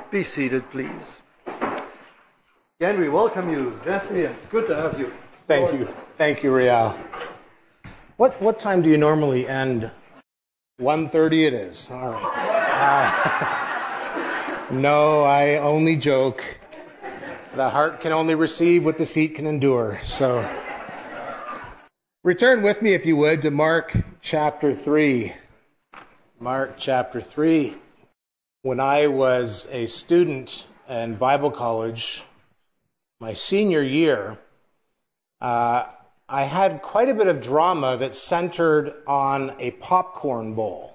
Be seated, please. Again, we welcome you, Jesse, and it's good to have you. Thank you. Thank you, Rial. What time do you normally end? 1:30 it is. All right. No, I only joke. The heart can only receive what the seat can endure. So, return with me, if you would, to Mark chapter 3. Mark chapter 3. When I was a student in Bible college, my senior year, I had quite a bit of drama that centered on a popcorn bowl.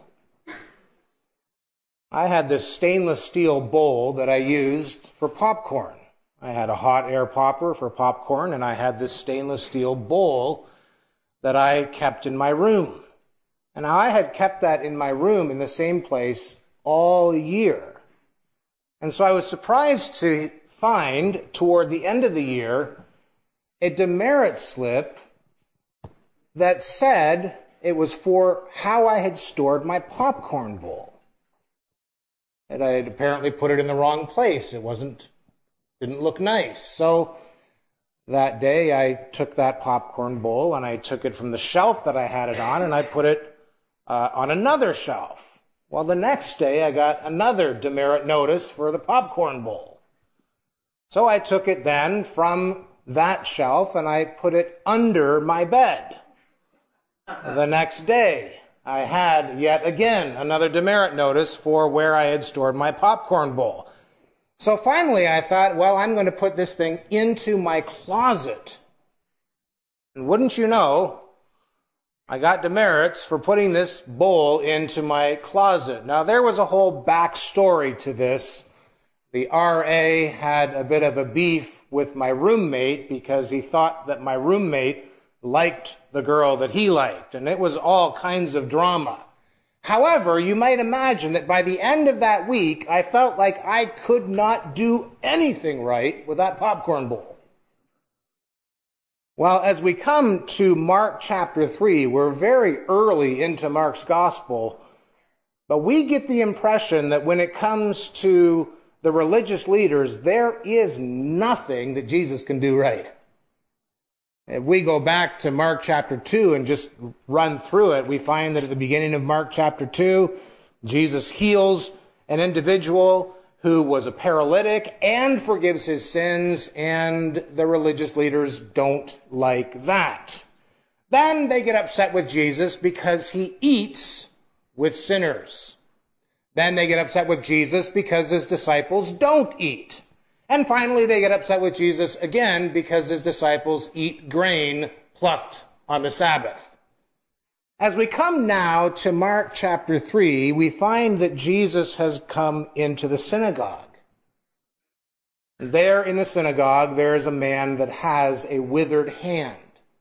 I had this stainless steel bowl that I used for popcorn. I had a hot air popper for popcorn, and I had this stainless steel bowl that I kept in my room. And I had kept that in my room in the same place all year. And so I was surprised to find, toward the end of the year, a demerit slip that said it was for how I had stored my popcorn bowl. And I had apparently put it in the wrong place. It didn't look nice. So that day I took that popcorn bowl and I took it from the shelf that I had it on and I put it on another shelf. Well, the next day I got another demerit notice for the popcorn bowl. So I took it then from that shelf and I put it under my bed. The next day I had yet again another demerit notice for where I had stored my popcorn bowl. So finally I thought, well, I'm going to put this thing into my closet. And wouldn't you know, I got demerits for putting this bowl into my closet. Now, there was a whole backstory to this. The RA had a bit of a beef with my roommate because he thought that my roommate liked the girl that he liked, and it was all kinds of drama. However, you might imagine that by the end of that week, I felt like I could not do anything right with that popcorn bowl. Well, as we come to Mark chapter 3, we're very early into Mark's gospel, but we get the impression that when it comes to the religious leaders, there is nothing that Jesus can do right. If we go back to Mark chapter 2 and just run through it, we find that at the beginning of Mark chapter 2, Jesus heals an individual who was a paralytic and forgives his sins, and the religious leaders don't like that. Then they get upset with Jesus because he eats with sinners. Then they get upset with Jesus because his disciples don't eat. And finally they get upset with Jesus again because his disciples eat grain plucked on the Sabbath. As we come now to Mark chapter 3, we find that Jesus has come into the synagogue. There in the synagogue, there is a man that has a withered hand.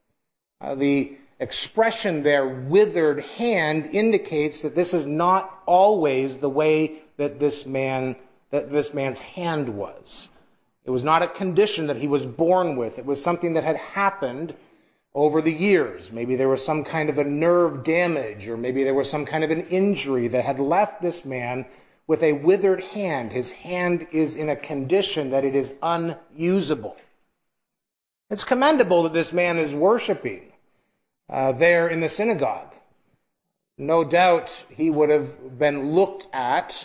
The expression there, withered hand, indicates that this is not always the way that this man's hand was. It was not a condition that he was born with. It was something that had happened over the years. Maybe there was some kind of a nerve damage, or maybe there was some kind of an injury that had left this man with a withered hand. His hand is in a condition that it is unusable. It's commendable that this man is worshiping there in the synagogue. No doubt he would have been looked at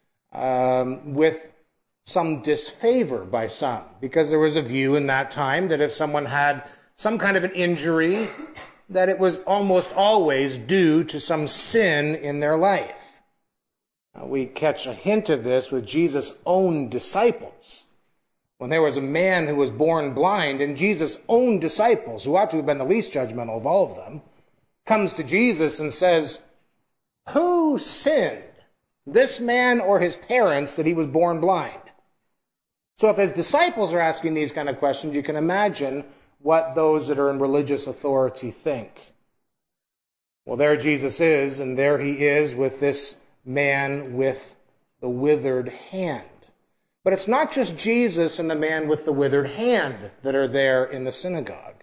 with some disfavor by some, because there was a view in that time that if someone had some kind of an injury, that it was almost always due to some sin in their life. We catch a hint of this with Jesus' own disciples. When there was a man who was born blind, and Jesus' own disciples, who ought to have been the least judgmental of all of them, comes to Jesus and says, "Who sinned, this man or his parents, that he was born blind?" So if his disciples are asking these kind of questions, you can imagine what those that are in religious authority think. Well, there Jesus is, and there he is with this man with the withered hand. But it's not just Jesus and the man with the withered hand that are there in the synagogue.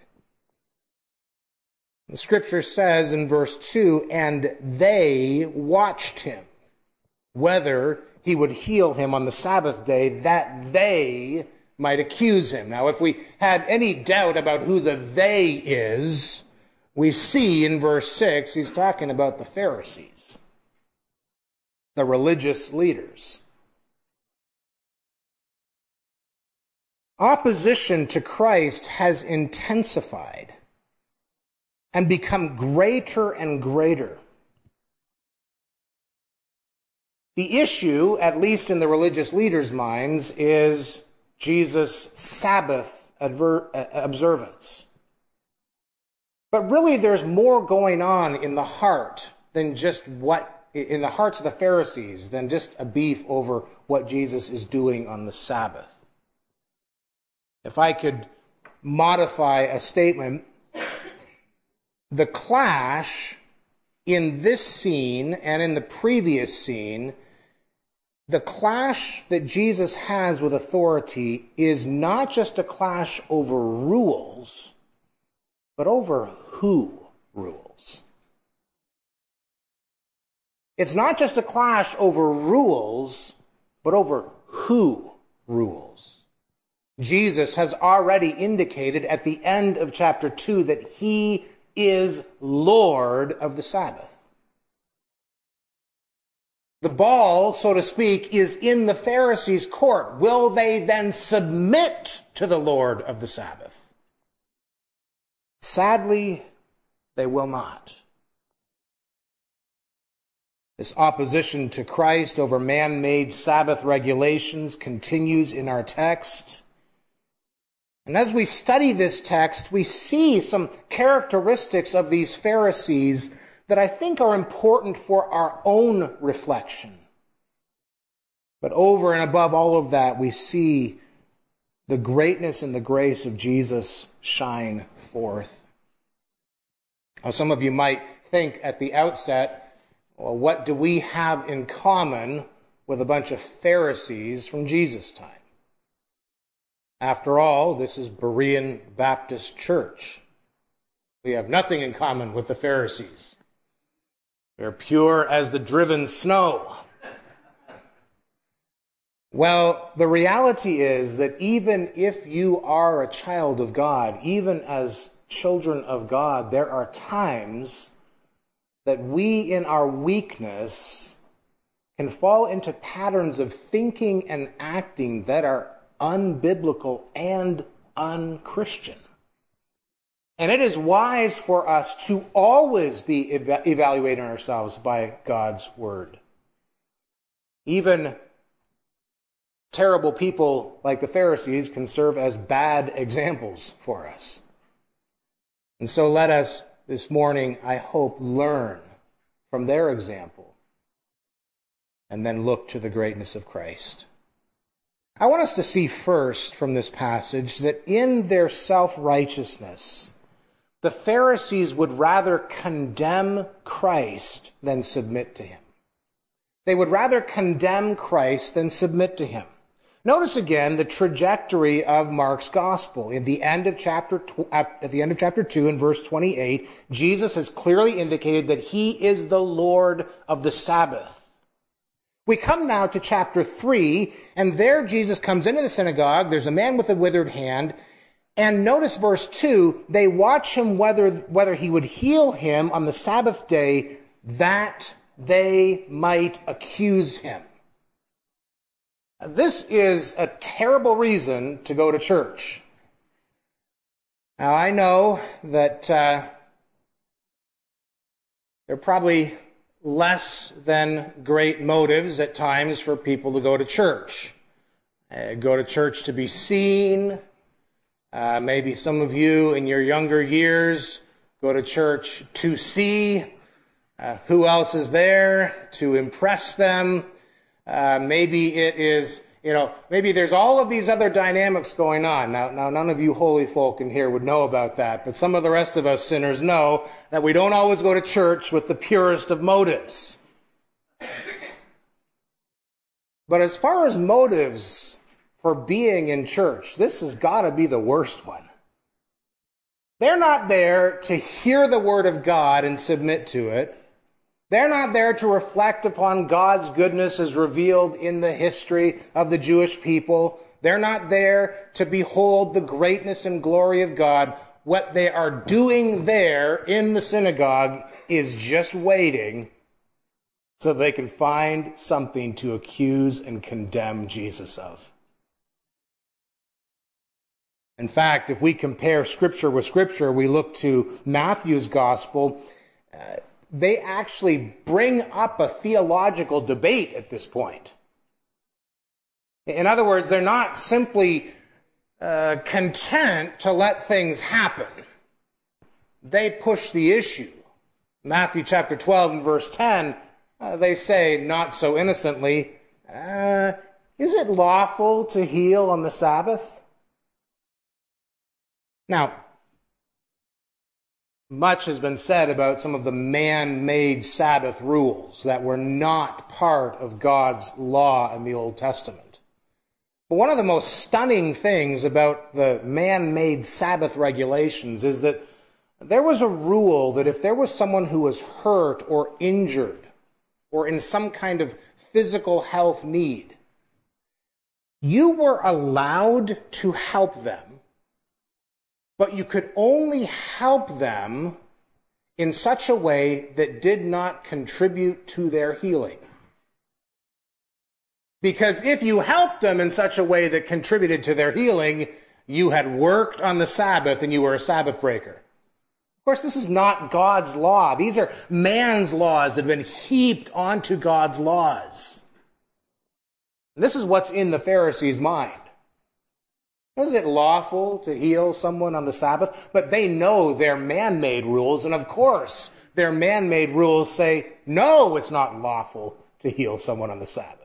The scripture says in verse 2, "And they watched him, whether he would heal him on the Sabbath day, that they might accuse him. Now, if we had any doubt about who the they is, we see in verse 6, he's talking about the Pharisees, the religious leaders. Opposition to Christ has intensified and become greater and greater. The issue, at least in the religious leaders' minds, is Jesus' Sabbath observance. But really, there's more going on in the heart than just in the hearts of the Pharisees than just a beef over what Jesus is doing on the Sabbath. If I could modify a statement, the clash in this scene and in the previous scene, the clash that Jesus has with authority is not just a clash over rules, but over who rules. It's not just a clash over rules, but over who rules. Jesus has already indicated at the end of chapter 2 that he is Lord of the Sabbath. The ball, so to speak, is in the Pharisees' court. Will they then submit to the Lord of the Sabbath? Sadly, they will not. This opposition to Christ over man-made Sabbath regulations continues in our text. And as we study this text, we see some characteristics of these Pharisees that I think are important for our own reflection. But over and above all of that, we see the greatness and the grace of Jesus shine forth. Now, some of you might think at the outset, well, what do we have in common with a bunch of Pharisees from Jesus' time? After all, this is Berean Baptist Church. We have nothing in common with the Pharisees. They're pure as the driven snow. Well, the reality is that even if you are a child of God, even as children of God, there are times that we in our weakness can fall into patterns of thinking and acting that are unbiblical and unchristian. And it is wise for us to always be evaluating ourselves by God's word. Even terrible people like the Pharisees can serve as bad examples for us. And so let us this morning, I hope, learn from their example and then look to the greatness of Christ. I want us to see first from this passage that in their self-righteousness, the Pharisees would rather condemn Christ than submit to him. They would rather condemn Christ than submit to him. Notice again the trajectory of Mark's gospel. At the end of chapter 2 in verse 28, Jesus has clearly indicated that he is the Lord of the Sabbath. We come now to chapter 3, and there Jesus comes into the synagogue. There's a man with a withered hand. And notice verse 2, they watch him whether he would heal him on the Sabbath day, that they might accuse him. This is a terrible reason to go to church. Now, I know that there are probably less than great motives at times for people to go to church. Go to church to be seen. Maybe some of you in your younger years go to church to see who else is there, to impress them. Maybe it is, maybe there's all of these other dynamics going on. Now, none of you holy folk in here would know about that, but some of the rest of us sinners know that we don't always go to church with the purest of motives. But as far as motives for being in church, this has got to be the worst one. They're not there to hear the word of God and submit to it. They're not there to reflect upon God's goodness as revealed in the history of the Jewish people. They're not there to behold the greatness and glory of God. What they are doing there in the synagogue is just waiting so they can find something to accuse and condemn Jesus of. In fact, if we compare Scripture with Scripture, we look to Matthew's Gospel, they actually bring up a theological debate at this point. In other words, they're not simply content to let things happen. They push the issue. Matthew chapter 12 and verse 10, they say, not so innocently, is it lawful to heal on the Sabbath? Now, much has been said about some of the man-made Sabbath rules that were not part of God's law in the Old Testament. But one of the most stunning things about the man-made Sabbath regulations is that there was a rule that if there was someone who was hurt or injured or in some kind of physical health need, you were allowed to help them, but you could only help them in such a way that did not contribute to their healing. Because if you helped them in such a way that contributed to their healing, you had worked on the Sabbath and you were a Sabbath breaker. Of course, this is not God's law. These are man's laws that have been heaped onto God's laws. And this is what's in the Pharisees' mind. Is it lawful to heal someone on the Sabbath? But they know their man-made rules, and of course, their man-made rules say, no, it's not lawful to heal someone on the Sabbath.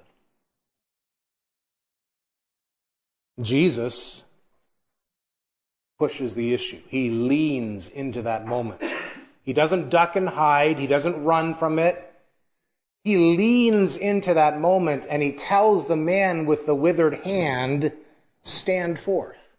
Jesus pushes the issue. He leans into that moment. He doesn't duck and hide. He doesn't run from it. He leans into that moment, and he tells the man with the withered hand, stand forth.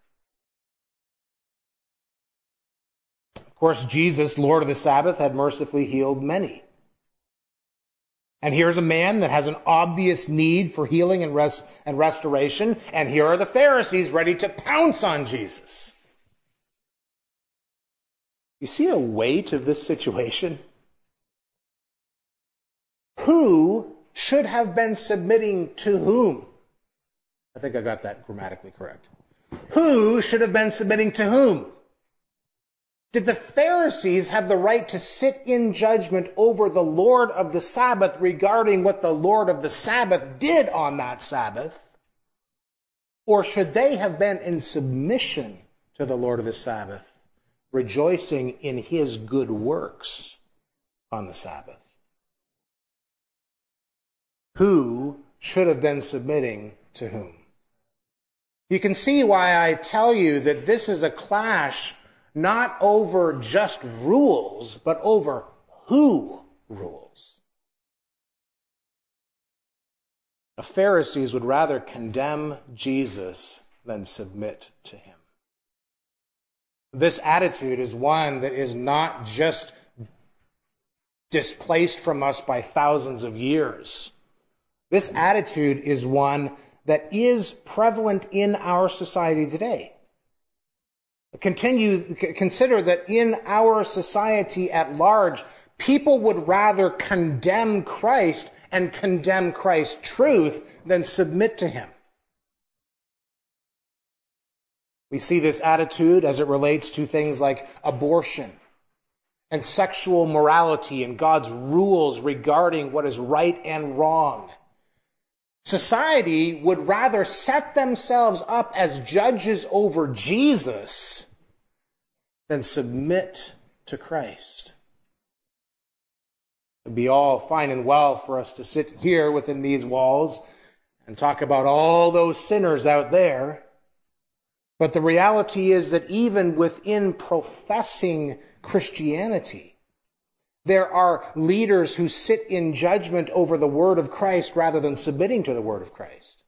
Of course, Jesus, Lord of the Sabbath, had mercifully healed many. And here's a man that has an obvious need for healing and restoration, and here are the Pharisees ready to pounce on Jesus. You see the weight of this situation? Who should have been submitting to whom? I think I got that grammatically correct. Who should have been submitting to whom? Did the Pharisees have the right to sit in judgment over the Lord of the Sabbath regarding what the Lord of the Sabbath did on that Sabbath? Or should they have been in submission to the Lord of the Sabbath, rejoicing in his good works on the Sabbath? Who should have been submitting to whom? You can see why I tell you that this is a clash not over just rules, but over who rules. The Pharisees would rather condemn Jesus than submit to him. This attitude is one that is not just displaced from us by thousands of years. This attitude is one that is prevalent in our society today. Consider that in our society at large, people would rather condemn Christ and condemn Christ's truth than submit to him. We see this attitude as it relates to things like abortion and sexual morality and God's rules regarding what is right and wrong. Society would rather set themselves up as judges over Jesus than submit to Christ. It would be all fine and well for us to sit here within these walls and talk about all those sinners out there. But the reality is that even within professing Christianity, there are leaders who sit in judgment over the word of Christ rather than submitting to the word of Christ.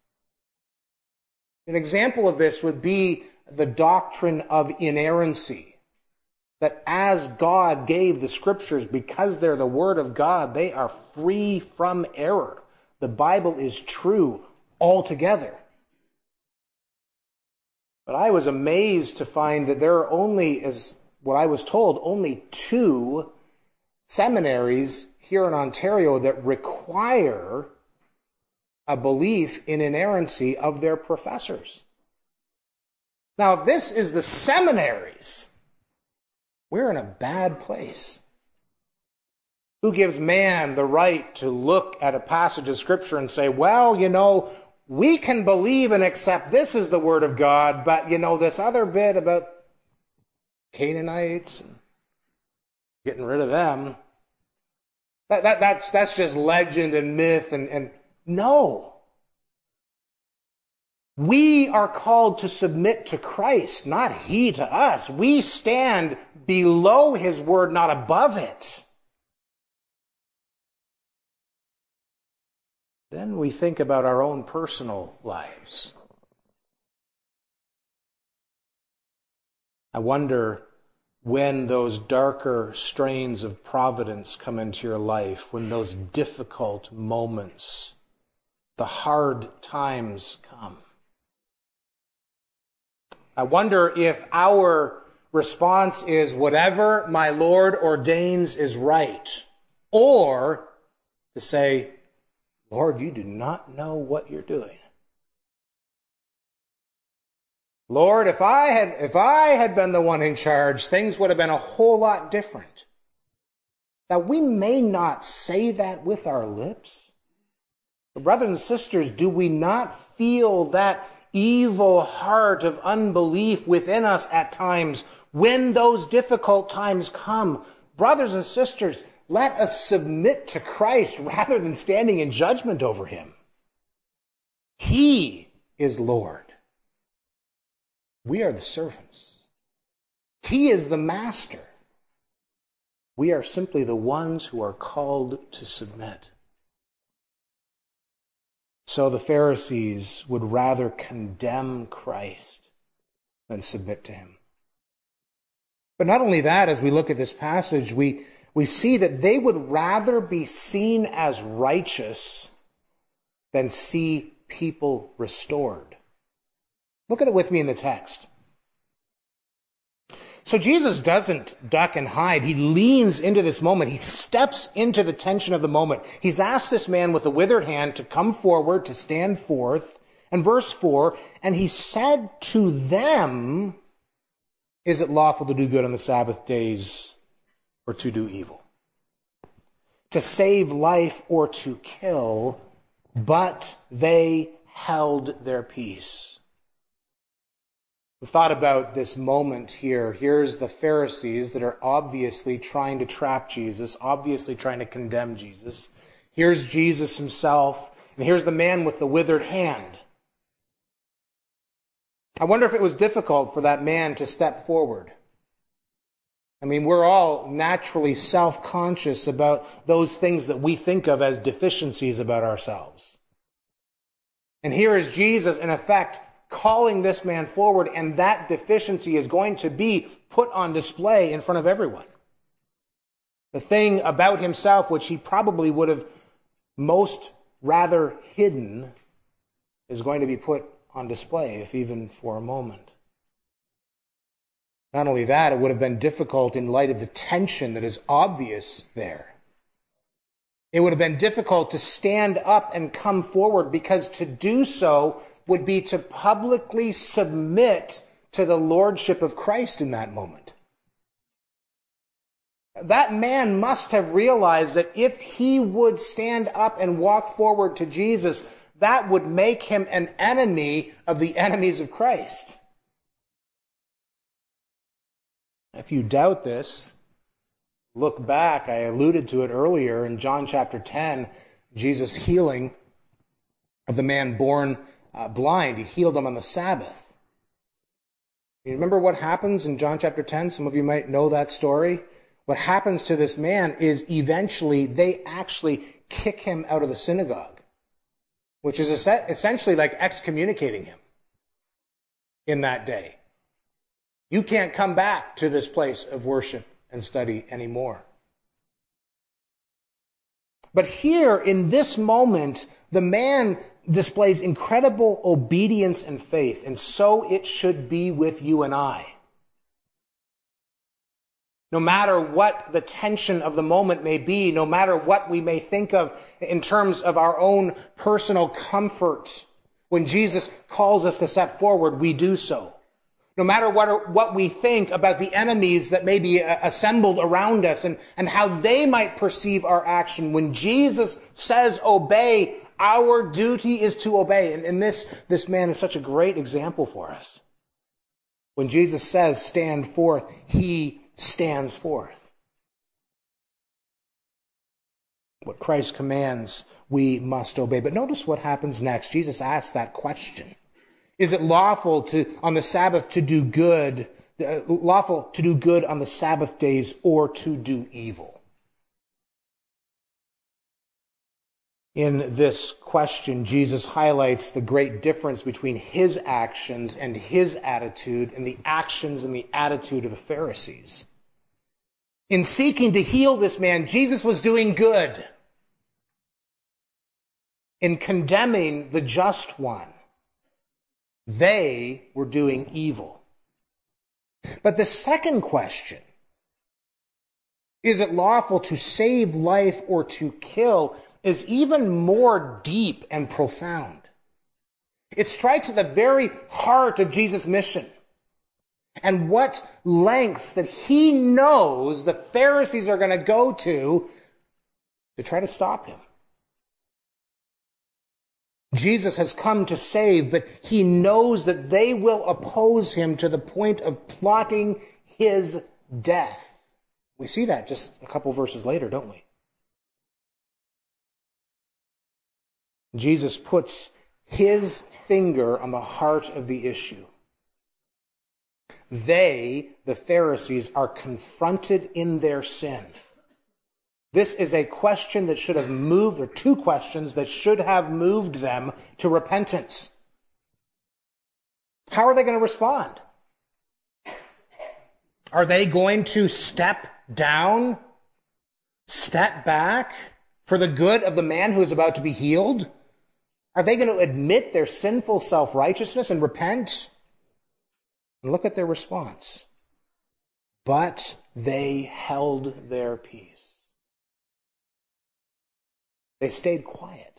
An example of this would be the doctrine of inerrancy. that as God gave the Scriptures, because they're the Word of God, they are free from error. The Bible is true altogether. But I was amazed to find that there are only, as what I was told, only 2 seminaries here in Ontario that require a belief in inerrancy of their professors. Now, if this is the seminaries, we're in a bad place. Who gives man the right to look at a passage of Scripture and say, well, we can believe and accept this is the Word of God, but, this other bit about Canaanites and getting rid of them, that's just legend and myth and no. We are called to submit to Christ, not He to us. We stand below His Word, not above it. Then we think about our own personal lives. I wonder when those darker strains of providence come into your life, when those difficult moments, the hard times come. I wonder if our response is whatever my Lord ordains is right, or to say, Lord, you do not know what you're doing. Lord, if I had been the one in charge, things would have been a whole lot different. Now, we may not say that with our lips. But brothers and sisters, do we not feel that evil heart of unbelief within us at times when those difficult times come? Brothers and sisters, let us submit to Christ rather than standing in judgment over Him. He is Lord. We are the servants. He is the master. We are simply the ones who are called to submit. So the Pharisees would rather condemn Christ than submit to Him. But not only that, as we look at this passage, we see that they would rather be seen as righteous than see people restored. Look at it with me in the text. So Jesus doesn't duck and hide. He leans into this moment. He steps into the tension of the moment. He's asked this man with a withered hand to come forward, to stand forth. And verse 4, and he said to them, is it lawful to do good on the Sabbath days or to do evil? To save life or to kill? But they held their peace. We've thought about this moment here. Here's the Pharisees that are obviously trying to trap Jesus, obviously trying to condemn Jesus. Here's Jesus himself, and here's the man with the withered hand. I wonder if it was difficult for that man to step forward. I mean, we're all naturally self-conscious about those things that we think of as deficiencies about ourselves. And here is Jesus, in effect, calling this man forward, and that deficiency is going to be put on display in front of everyone. The thing about himself which he probably would have most rather hidden is going to be put on display, if even for a moment. Not only that, it would have been difficult in light of the tension that is obvious there. It would have been difficult to stand up and come forward, because to do so would be to publicly submit to the lordship of Christ in that moment. That man must have realized that if he would stand up and walk forward to Jesus, that would make him an enemy of the enemies of Christ. If you doubt this, look back. I alluded to it earlier in John chapter 10, Jesus' healing of the man born blind. He healed him on the Sabbath. You remember what happens in John chapter 10? Some of you might know that story. What happens to this man is eventually they actually kick him out of the synagogue, which is essentially like excommunicating him in that day. You can't come back to this place of worship and study anymore. But here, in this moment, the man displays incredible obedience and faith, and so it should be with you and I. No matter what the tension of the moment may be, no matter what we may think of in terms of our own personal comfort, when Jesus calls us to step forward, we do so. No matter what we think about the enemies that may be assembled around us and how they might perceive our action, when Jesus says obey, our duty is to obey. And this man is such a great example for us. When Jesus says stand forth, he stands forth. What Christ commands, we must obey. But notice what happens next. Jesus asks that question. Is it lawful on the Sabbath to do good, lawful to do good on the Sabbath days or to do evil? In this question, Jesus highlights the great difference between his actions and his attitude and the actions and the attitude of the Pharisees. In seeking to heal this man, Jesus was doing good. In condemning the just one, they were doing evil. But the second question, is it lawful to save life or to kill, is even more deep and profound. It strikes at the very heart of Jesus' mission and what lengths that he knows the Pharisees are going to go to try to stop him. Jesus has come to save, but he knows that they will oppose him to the point of plotting his death. We see that just a couple verses later, don't we? Jesus puts his finger on the heart of the issue. They, the Pharisees, are confronted in their sin. This is a question that should have moved, or two questions that should have moved them to repentance. How are they going to respond? Are they going to step down, step back for the good of the man who is about to be healed? Are they going to admit their sinful self-righteousness and repent? And look at their response. But they held their peace. They stayed quiet.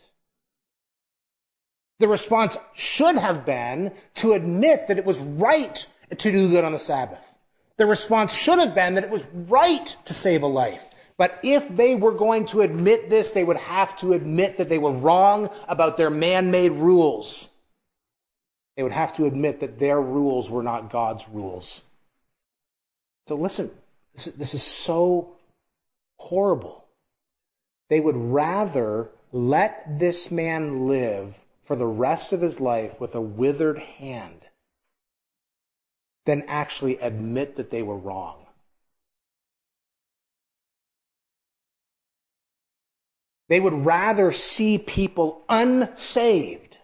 The response should have been to admit that it was right to do good on the Sabbath. The response should have been that it was right to save a life. But if they were going to admit this, they would have to admit that they were wrong about their man-made rules. They would have to admit that their rules were not God's rules. So listen, this is so horrible. They would rather let this man live for the rest of his life with a withered hand than actually admit that they were wrong. They would rather see people unsaved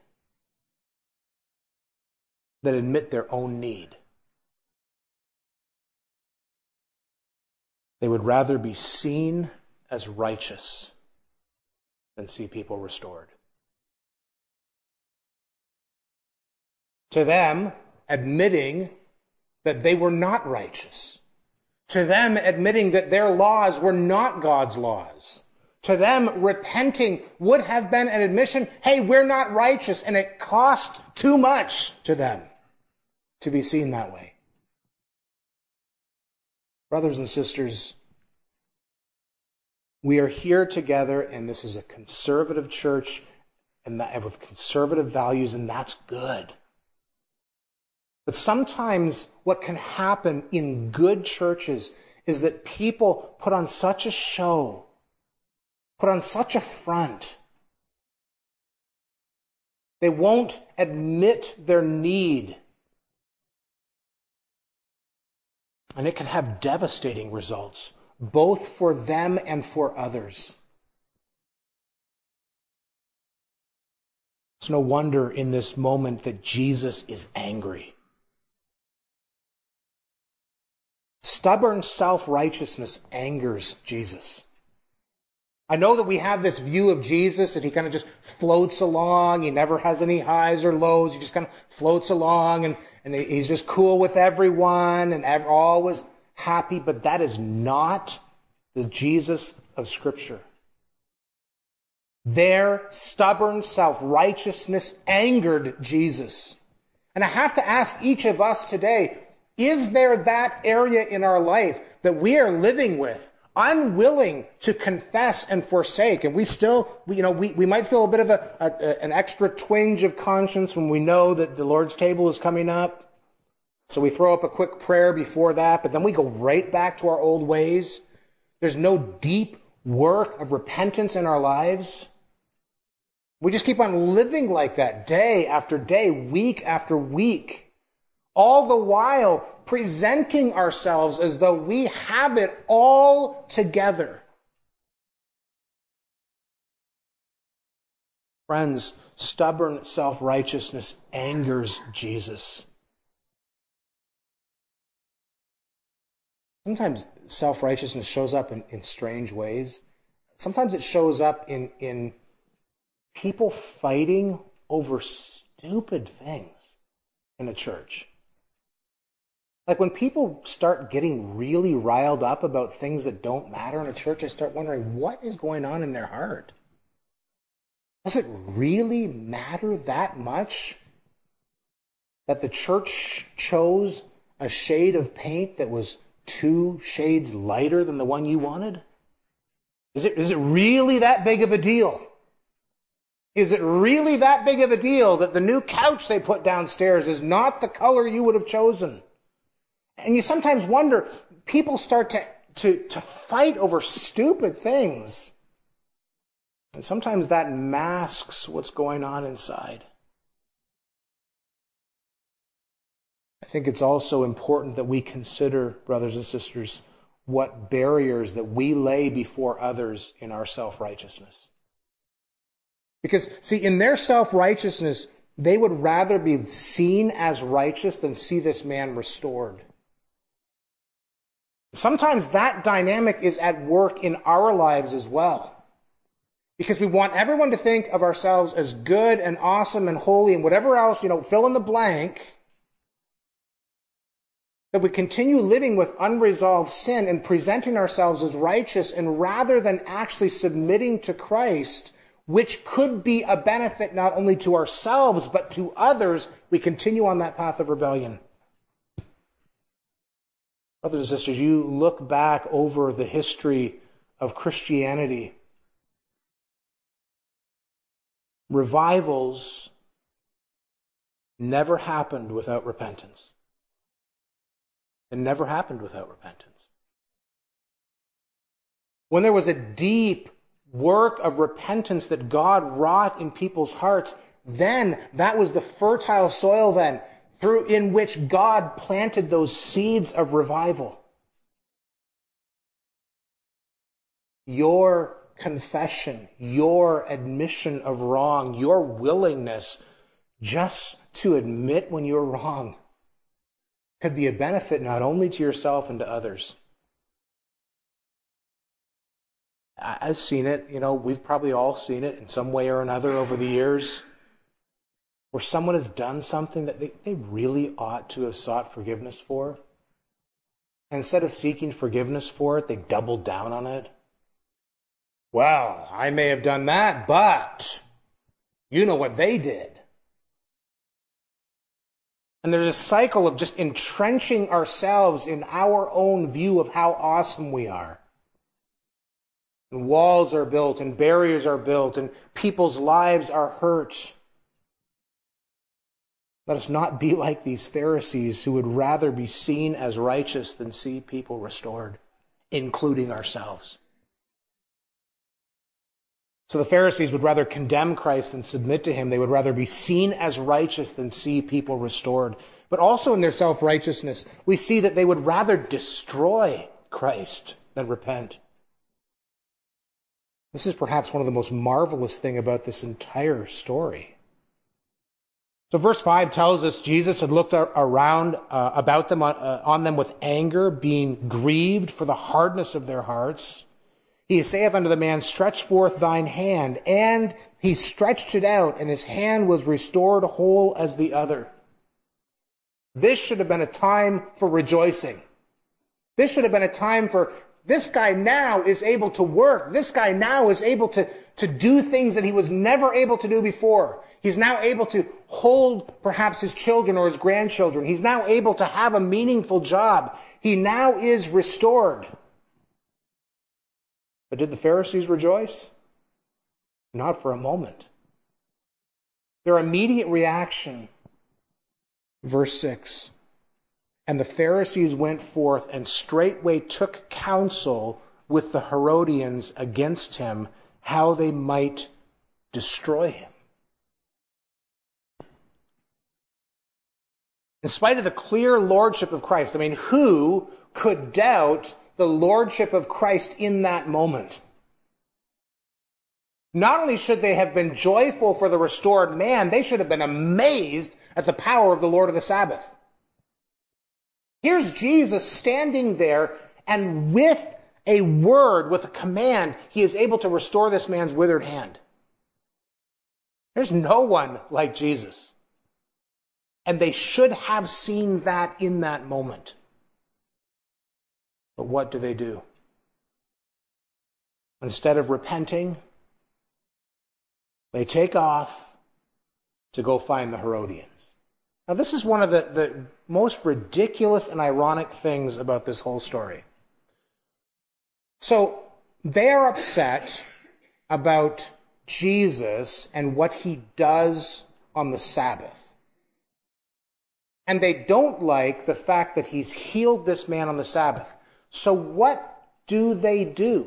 than admit their own need. They would rather be seen as righteous than see people restored. To them, admitting that they were not righteous. To them, admitting that their laws were not God's laws. To them, repenting would have been an admission, hey, we're not righteous, and it cost too much to them to be seen that way. Brothers and sisters, we are here together, and this is a conservative church and with conservative values, and that's good. But sometimes what can happen in good churches is that people put on such a show, put on such a front. They won't admit their need. And it can have devastating results, both for them and for others. It's no wonder in this moment that Jesus is angry. Stubborn self-righteousness angers Jesus. I know that we have this view of Jesus that he kind of just floats along. He never has any highs or lows. He just kind of floats along and he's just cool with everyone and always happy. But that is not the Jesus of Scripture. Their stubborn self-righteousness angered Jesus. And I have to ask each of us today, is there that area in our life that we are living with, unwilling to confess and forsake? And we still, we might feel a bit of an extra twinge of conscience when we know that the Lord's table is coming up. So we throw up a quick prayer before that, but then we go right back to our old ways. There's no deep work of repentance in our lives. We just keep on living like that day after day, week after week. All the while presenting ourselves as though we have it all together. Friends, stubborn self-righteousness angers Jesus. Sometimes self-righteousness shows up in strange ways. Sometimes it shows up in people fighting over stupid things in a church. Like when people start getting really riled up about things that don't matter in a church, I start wondering what is going on in their heart. Does it really matter that much that the church chose a shade of paint that was 2 shades lighter than the one you wanted? Is it really that big of a deal? Is it really that big of a deal that the new couch they put downstairs is not the color you would have chosen? And you sometimes wonder, people start to fight over stupid things. And sometimes that masks what's going on inside. I think it's also important that we consider, brothers and sisters, what barriers that we lay before others in our self-righteousness. Because, see, in their self-righteousness, they would rather be seen as righteous than see this man restored. Sometimes that dynamic is at work in our lives as well. Because we want everyone to think of ourselves as good and awesome and holy and whatever else, fill in the blank. That we continue living with unresolved sin and presenting ourselves as righteous, and rather than actually submitting to Christ, which could be a benefit not only to ourselves but to others, we continue on that path of rebellion. Brothers and sisters, you look back over the history of Christianity. Revivals never happened without repentance. It never happened without repentance. When there was a deep work of repentance that God wrought in people's hearts, then that was the fertile soil then in which God planted those seeds of revival. Your confession, your admission of wrong, your willingness just to admit when you're wrong could be a benefit not only to yourself and to others. I've seen it, we've probably all seen it in some way or another over the years, where someone has done something that they really ought to have sought forgiveness for. And instead of seeking forgiveness for it, they doubled down on it. Well, I may have done that, but you know what they did. And there's a cycle of just entrenching ourselves in our own view of how awesome we are. And walls are built, and barriers are built, and people's lives are hurt. Let us not be like these Pharisees who would rather be seen as righteous than see people restored, including ourselves. So the Pharisees would rather condemn Christ than submit to him. They would rather be seen as righteous than see people restored. But also in their self-righteousness, we see that they would rather destroy Christ than repent. This is perhaps one of the most marvelous things about this entire story. So verse 5 tells us Jesus had looked around about them on them with anger, being grieved for the hardness of their hearts. He saith unto the man, stretch forth thine hand. And he stretched it out, and his hand was restored whole as the other. This should have been a time for rejoicing. This should have been a time for, this guy now is able to work. This guy now is able to do things that he was never able to do before. He's now able to hold perhaps his children or his grandchildren. He's now able to have a meaningful job. He now is restored. But did the Pharisees rejoice? Not for a moment. Their immediate reaction, verse 6, and the Pharisees went forth and straightway took counsel with the Herodians against him, how they might destroy him. In spite of the clear lordship of Christ, who could doubt the lordship of Christ in that moment? Not only should they have been joyful for the restored man, they should have been amazed at the power of the Lord of the Sabbath. Here's Jesus standing there, and with a word, with a command, he is able to restore this man's withered hand. There's no one like Jesus. And they should have seen that in that moment. But what do? Instead of repenting, they take off to go find the Herodians. Now, this is one of the most ridiculous and ironic things about this whole story. So, they are upset about Jesus and what he does on the Sabbath. And they don't like the fact that he's healed this man on the Sabbath. So what do? They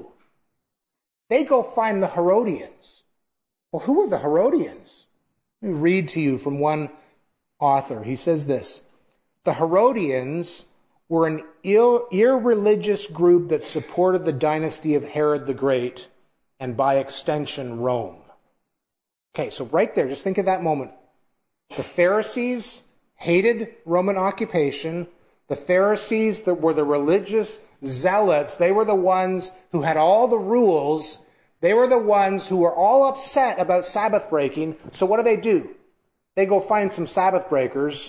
go find the Herodians. Well, who are the Herodians? Let me read to you from one author. He says this: the Herodians were an irreligious group that supported the dynasty of Herod the Great, and by extension, Rome. Okay, so right there, just think of that moment. The Pharisees hated Roman occupation. The Pharisees that were the religious zealots, they were the ones who had all the rules. They were the ones who were all upset about Sabbath breaking. So what do? They go find some Sabbath breakers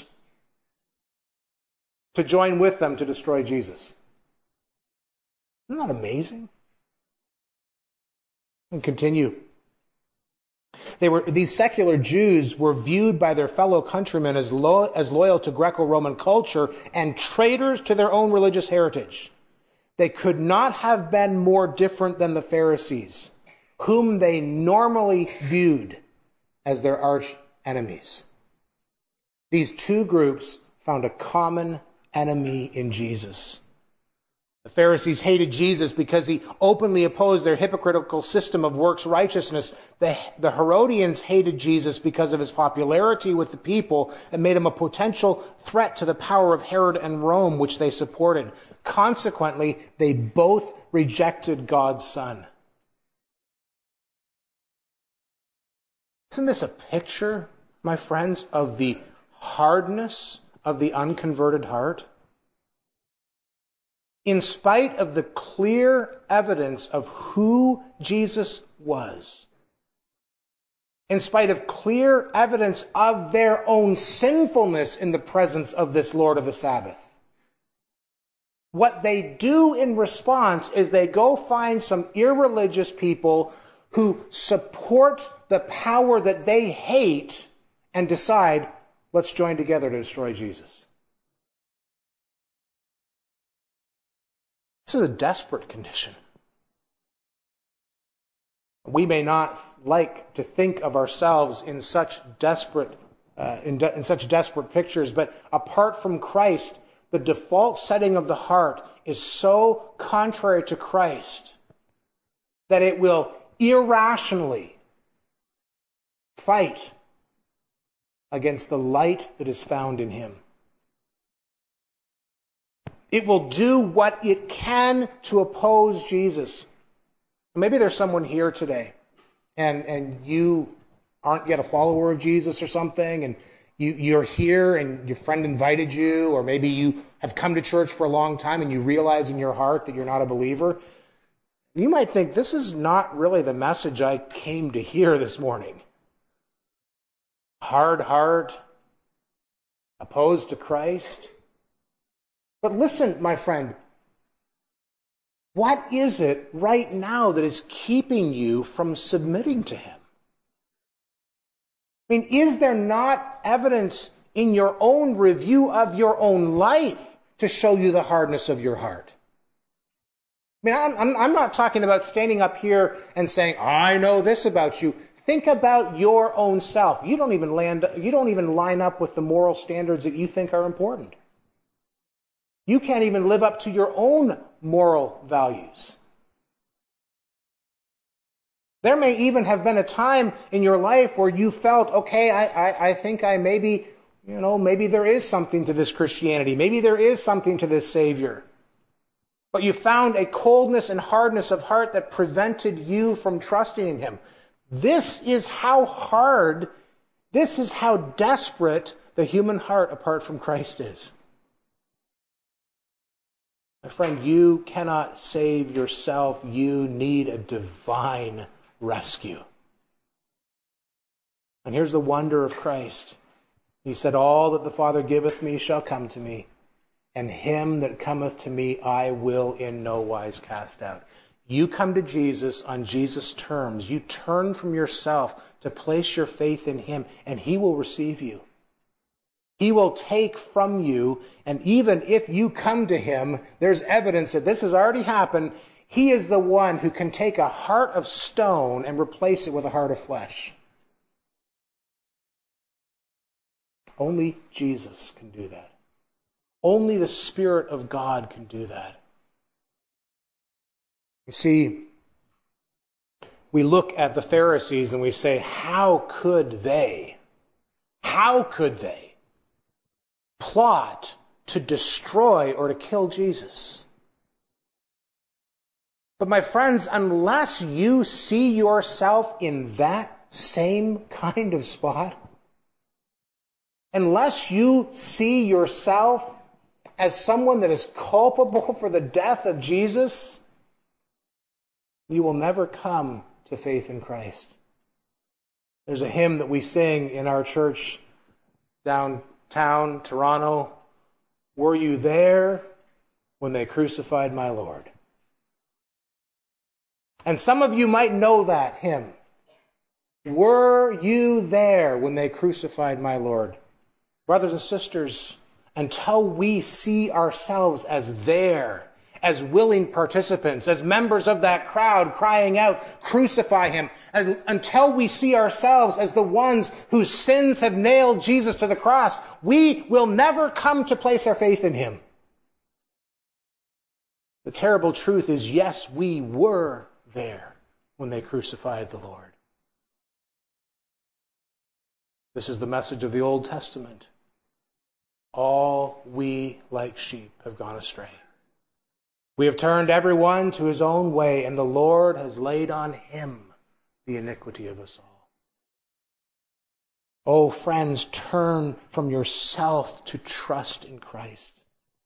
to join with them to destroy Jesus. Isn't that amazing? And continue. These secular Jews were viewed by their fellow countrymen as loyal to Greco-Roman culture and traitors to their own religious heritage. They could not have been more different than the Pharisees, whom they normally viewed as their arch enemies. These two groups found a common enemy in Jesus. The Pharisees hated Jesus because he openly opposed their hypocritical system of works righteousness. The Herodians hated Jesus because of his popularity with the people and made him a potential threat to the power of Herod and Rome, which they supported. Consequently, they both rejected God's Son. Isn't this a picture, my friends, of the hardness of the unconverted heart? In spite of the clear evidence of who Jesus was, in spite of clear evidence of their own sinfulness in the presence of this Lord of the Sabbath, what they do in response is they go find some irreligious people who support the power that they hate and decide, let's join together to destroy Jesus. This is a desperate condition. We may not like to think of ourselves in such desperate pictures, but apart from Christ, the default setting of the heart is so contrary to Christ that it will irrationally fight against the light that is found in him. It will do what it can to oppose Jesus. Maybe there's someone here today, and you aren't yet a follower of Jesus or something, and You're here and your friend invited you, or maybe you have come to church for a long time and you realize in your heart that you're not a believer. You might think, this is not really the message I came to hear this morning. Hard heart, opposed to Christ. But listen, my friend, what is it right now that is keeping you from submitting to Him? I mean, is there not evidence in your own review of your own life to show you the hardness of your heart? I mean, I'm not talking about standing up here and saying, I know this about you. Think about your own self. You don't even line up with the moral standards that you think are important. You can't even live up to your own moral values. There may even have been a time in your life where you felt, okay, I think maybe there is something to this Christianity. Maybe there is something to this Savior. But you found a coldness and hardness of heart that prevented you from trusting in Him. This is how hard, this is how desperate the human heart apart from Christ is. My friend, you cannot save yourself. You need a divine rescue. And here's the wonder of Christ. He said, all that the Father giveth me shall come to me, and him that cometh to me I will in no wise cast out. You come to Jesus on Jesus' terms. You turn from yourself to place your faith in Him, and He will receive you. He will take from you, and even if you come to Him, there's evidence that this has already happened. He is the one who can take a heart of stone and replace it with a heart of flesh. Only Jesus can do that. Only the Spirit of God can do that. You see, we look at the Pharisees and we say, how could they plot to destroy or to kill Jesus? But my friends, unless you see yourself in that same kind of spot, unless you see yourself as someone that is culpable for the death of Jesus, you will never come to faith in Christ. There's a hymn that we sing in our church downtown Toronto. Were you there when they crucified my Lord? And some of you might know that hymn. Were you there when they crucified my Lord? Brothers and sisters, until we see ourselves as there, as willing participants, as members of that crowd crying out, crucify Him, until we see ourselves as the ones whose sins have nailed Jesus to the cross, we will never come to place our faith in Him. The terrible truth is, yes, we were there when they crucified the Lord. This is the message of the Old Testament. All we like sheep have gone astray. We have turned everyone to his own way, and the Lord has laid on Him the iniquity of us all. Oh, friends, turn from yourself to trust in Christ.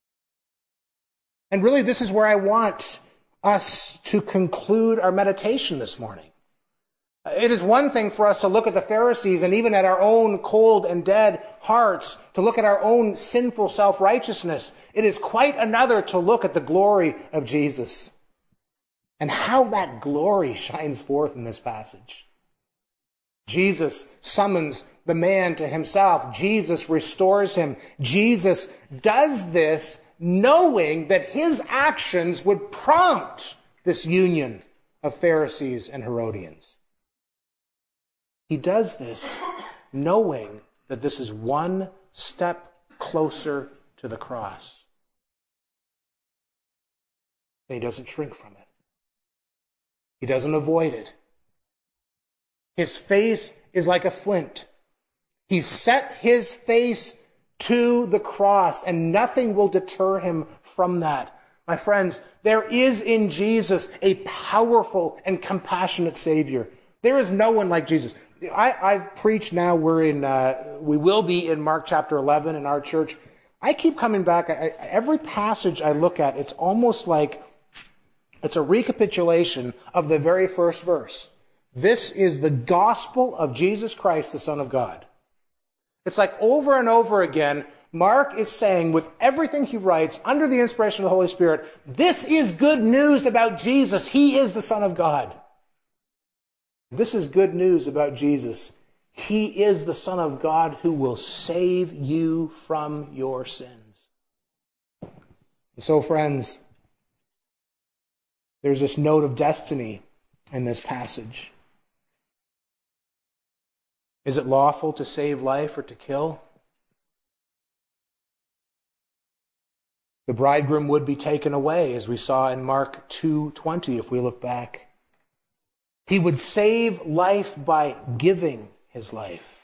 And really, this is where I want us to conclude our meditation this morning. It is one thing for us to look at the Pharisees and even at our own cold and dead hearts, to look at our own sinful self-righteousness. It is quite another to look at the glory of Jesus and how that glory shines forth in this passage. Jesus summons the man to Himself. Jesus restores him. Jesus does this knowing that His actions would prompt this union of Pharisees and Herodians. He does this knowing that this is one step closer to the cross. And He doesn't shrink from it. He doesn't avoid it. His face is like a flint. He set His face to the cross, and nothing will deter Him from that. My friends, there is in Jesus a powerful and compassionate Savior. There is no one like Jesus. I've preached now, we will be in Mark chapter 11 in our church. I keep coming back. Every passage I look at, it's almost like it's a recapitulation of the very first verse. This is the gospel of Jesus Christ, the Son of God. It's like over and over again, Mark is saying with everything he writes, under the inspiration of the Holy Spirit, this is good news about Jesus. He is the Son of God. This is good news about Jesus. He is the Son of God who will save you from your sins. And so, friends, there's this note of destiny in this passage. Is it lawful to save life or to kill? The bridegroom would be taken away, as we saw in Mark 2:20, if we look back. He would save life by giving his life.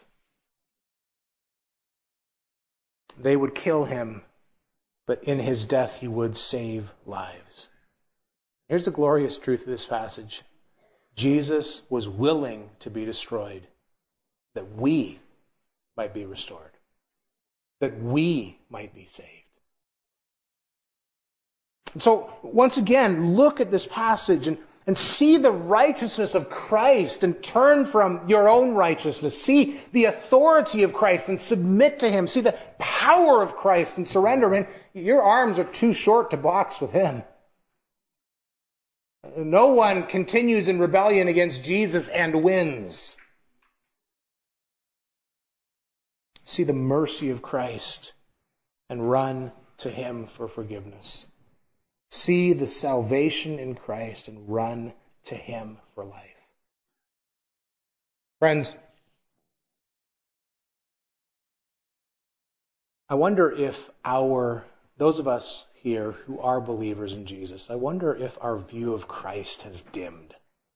They would kill him, but in his death he would save lives. Here's the glorious truth of this passage. Jesus was willing to be destroyed, that we might be restored, that we might be saved. So, once again, look at this passage and see the righteousness of Christ and turn from your own righteousness. See the authority of Christ and submit to him. See the power of Christ and surrender. I mean, your arms are too short to box with him. No one continues in rebellion against Jesus and wins. See the mercy of Christ and run to him for forgiveness. See the salvation in Christ and run to him for life. Friends, I wonder if those of us here who are believers in Jesus, I wonder if our view of Christ has dimmed.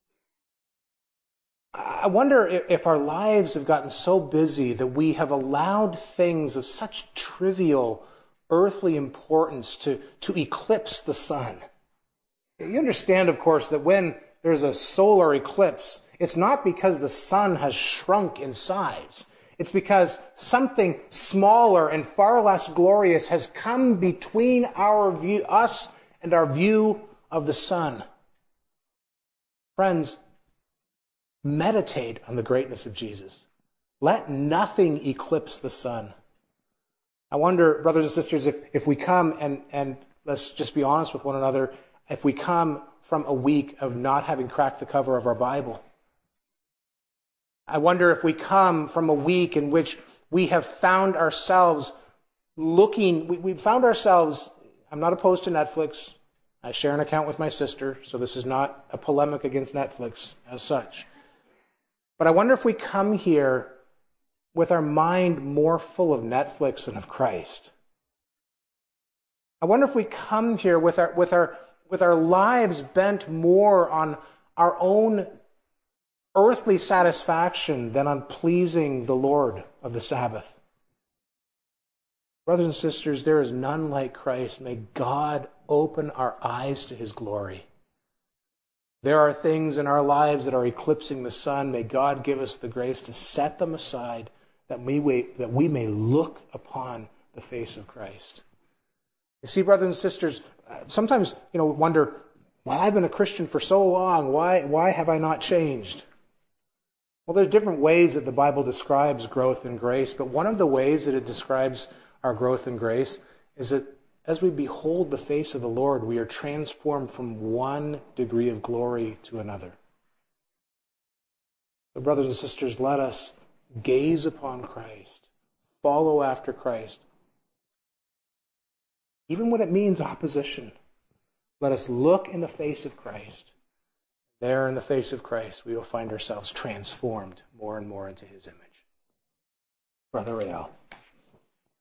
I wonder if our lives have gotten so busy that we have allowed things of such trivial earthly importance to eclipse the sun. You understand, of course, that when there's a solar eclipse, it's not because the sun has shrunk in size. It's because something smaller and far less glorious has come between us and our view of the sun. Friends, meditate on the greatness of Jesus. Let nothing eclipse the sun. I wonder, brothers and sisters, if we come, and let's just be honest with one another, if we come from a week of not having cracked the cover of our Bible. I wonder if we come from a week in which we have found ourselves we've found ourselves, I'm not opposed to Netflix. I share an account with my sister, so this is not a polemic against Netflix as such. But I wonder if we come here with our mind more full of Netflix than of Christ. I wonder if we come here with our lives bent more on our own earthly satisfaction than on pleasing the Lord of the Sabbath. Brothers and sisters, there is none like Christ. May God open our eyes to his glory. There are things in our lives that are eclipsing the sun. May God give us the grace to set them aside, that we may look upon the face of Christ. You see, brothers and sisters, sometimes wonder, well, I've been a Christian for so long. Why have I not changed? Well, there's different ways that the Bible describes growth in grace, but one of the ways that it describes our growth in grace is that as we behold the face of the Lord, we are transformed from one degree of glory to another. So, brothers and sisters, let us gaze upon Christ, follow after Christ. Even when it means opposition, let us look in the face of Christ. There in the face of Christ, we will find ourselves transformed more and more into his image. Brother Rael.